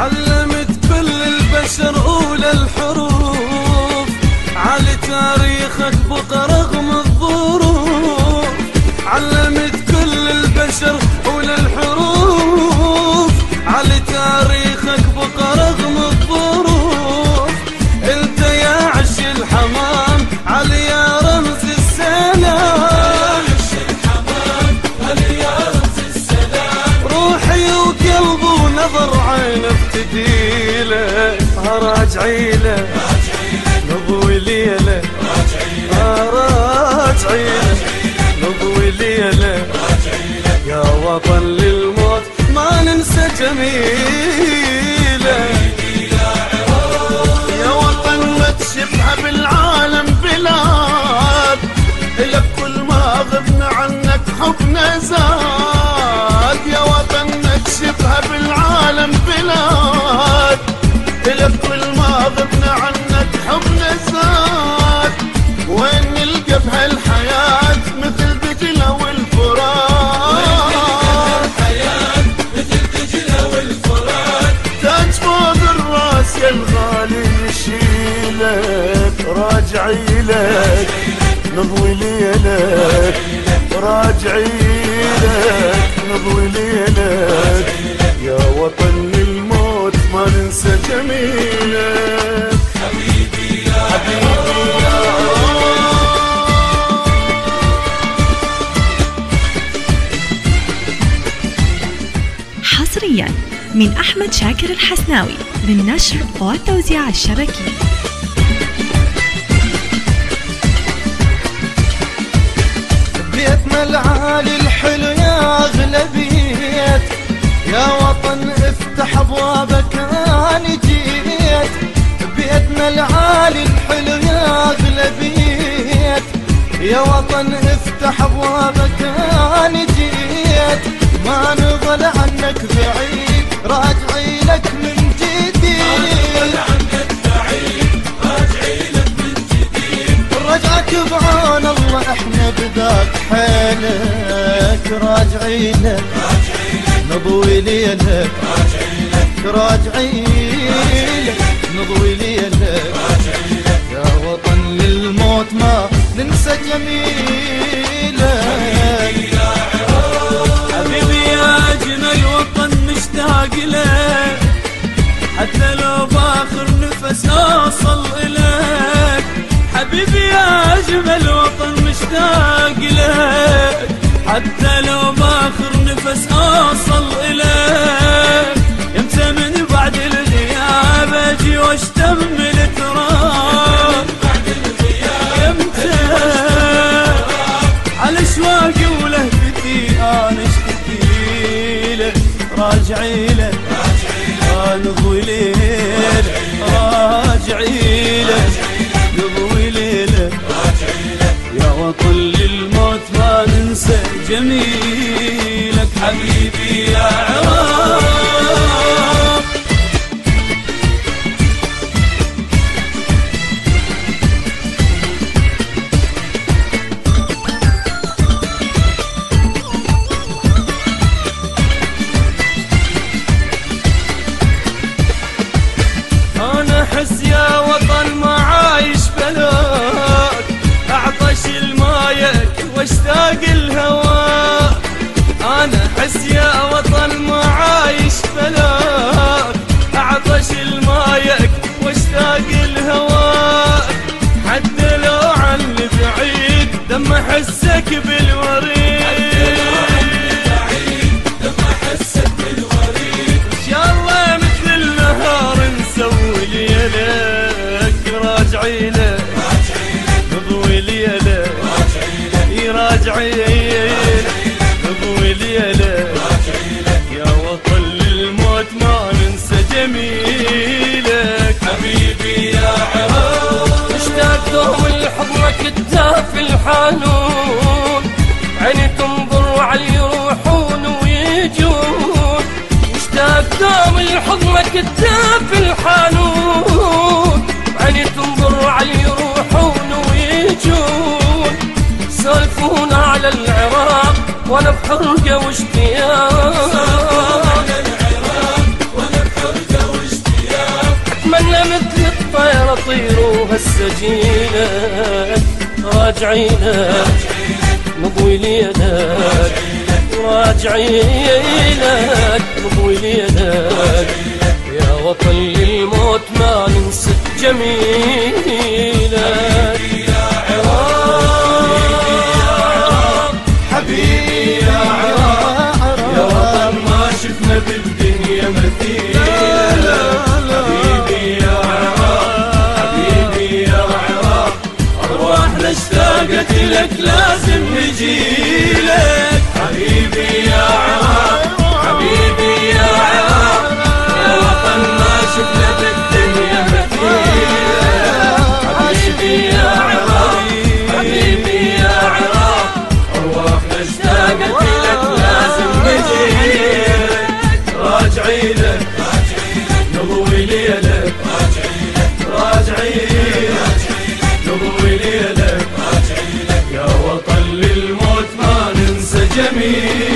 علمت كل البشر أولى الحروف، على تاريخك بقى رغم الظروف. علمت كل البشر أولى الحروف، على تاريخك بقى رغم الظروف. انت يا عش الحمام علي يا رمز السلام، روحي وقلبي ونظر عين افتديله، راجعيله نضوي ليله، راجعيله نضوي ليله. يا وطن للموت ما ننسى جميله. يا وطن ما تشبه بالعالم بلاد، لك كل ما غبنا عنك حبنا زاد. يا وطن ما تشبه بالعالم بلاد، لك كل ما غبنا عنك حبنا زاد. وين نلقى بهالحياة مثل دجلة والفرات، تاج فوق الراس يا الغالي نشيلك، راجعيلك نضوي ليلك، راجعيلك نضوي ليلك. يا وطن للموت ما ننسى جميلك. حبيبي يا حبيبي يا حصريا من أحمد شاكر الحسناوي للنشر والتوزيع الشبكي. بيتنا العالي الحلو يا أغلى بيت، يا وطن افتح أبوابك أنا جيت. بيتنا العالي الحلو يا أغلى بيت، يا وطن افتح أبوابك أنا جيت. ما نظل عنك بعيد راجعي لك من جديد، رجعك بعون الله احنا بذاك حيلك، راجعي لك نضوي ليلك، راجعي لك نضوي ليلك. يا وطن للموت ما ننسى جميلك. حبيبي يا أجمل وطن مشتاق لك، حتى لو بآخر نفس أوصل إليك. حبيبي يا أجمل وطن مشتاق لك، حتى لو بآخر نفس أوصل إليك. يمتى من بعد الغياب أجي واشتم التراب، يمتى على أشواقي ولهفتي أنا اشتكي لك، راجعي لك نضوي ليلك، راجعي لك نضوي ليلك. يا وطن للموت ما ننسى جميلك. حبيبي يا عراق أنا أحس يا وطن ما عايش بلاك، أعطش المايك واشتاق الهواء. أنا أحس يا وطن ما عايش بلاك، أعطش المايك واشتاق الهواء. حتى لو عن بعيد دم أحسك بالوريد، راجعي لك نضوي ليلك، راجعي لك نضوي ليلك. يا وطن للموت ما ننسى جميلك. حبيبي يا عراق اشتاق دوم لحضنك الداف الحنون، عيني تنظر وعلي يروحون ويجون. اشتاق دوم لحضنك الداف الحنون، عيني تنظر وعلي يروحون ويجون. سالفون على العراق وانا بحرقه واشتياق، ننسى جيلك راجعينك نضوي ليدك راجعينك نضوي ليدك يا وطن للموت ما ننسى جميلك يا عراق حبيبي يا عراق يا وطن ما شفنا بالدنيا مثيلك حبيبي يا عراق حبيبي يا عراق أرواحنا اشتاقت لك لازم نجيلك حبيبي يا عراق حبيبي يا عراق يا وطن ما شفنا بالدنيا مثيلك حبيبي يا عراق حبيبي يا عراق أرواحنا اشتاقت لك لازم نجيلك راجعيلك نضوي ليلك راجعيلك نضوي ليلك يا وطن للموت ما ننسى جميل